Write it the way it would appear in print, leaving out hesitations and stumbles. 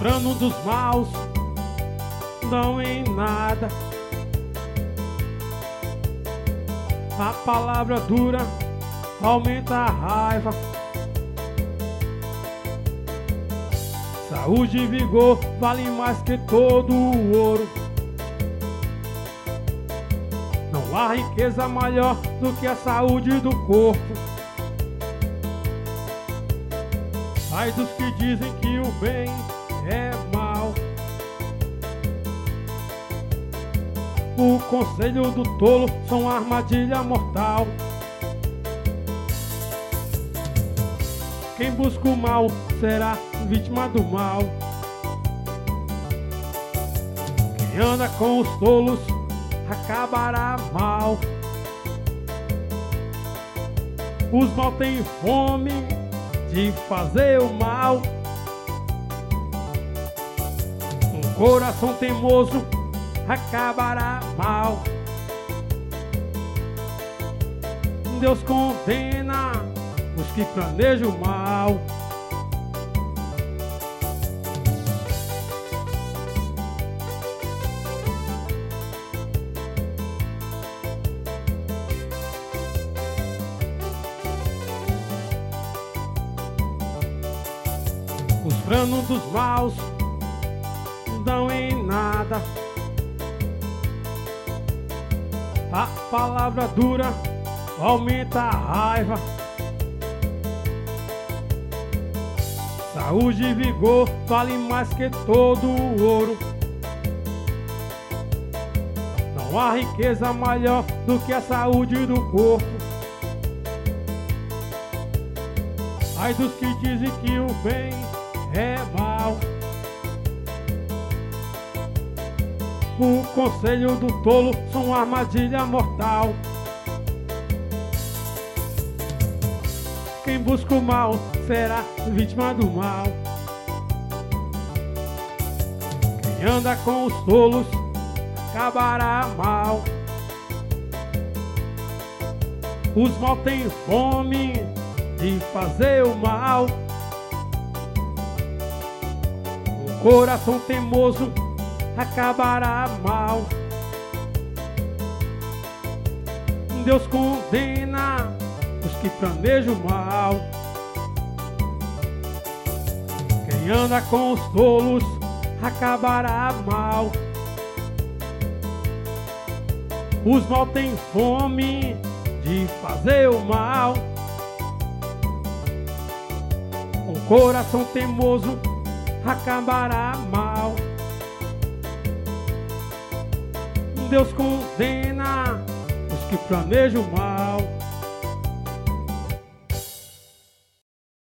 planos dos maus não em nada. A palavra dura aumenta a raiva. Saúde e vigor valem mais que todo o ouro. Não há riqueza maior do que a saúde do corpo. Ai dos que dizem que o bem é mal. O conselho do tolo são uma armadilha mortal. Quem busca o mal será vítima do mal. Quem anda com os tolos acabará mal. Os mal têm fome de fazer o mal. Um coração teimoso acabará mal. Deus condena os que planejam o mal. Os planos dos maus não dão em nada. A palavra dura aumenta a raiva. Saúde e vigor valem mais que todo o ouro. Não há riqueza maior do que a saúde do corpo. Ai dos que dizem que o bem é mal. O conselho do tolo são uma armadilha mortal. Quem busca o mal será vítima do mal. Quem anda com os tolos acabará mal. Os mal têm fome de fazer o mal. O coração teimoso acabará mal. Deus condena os que planejam o mal. Quem anda com os tolos acabará mal. Os mal têm fome de fazer o mal. Um coração teimoso acabará mal. Deus condena os que planejam o mal.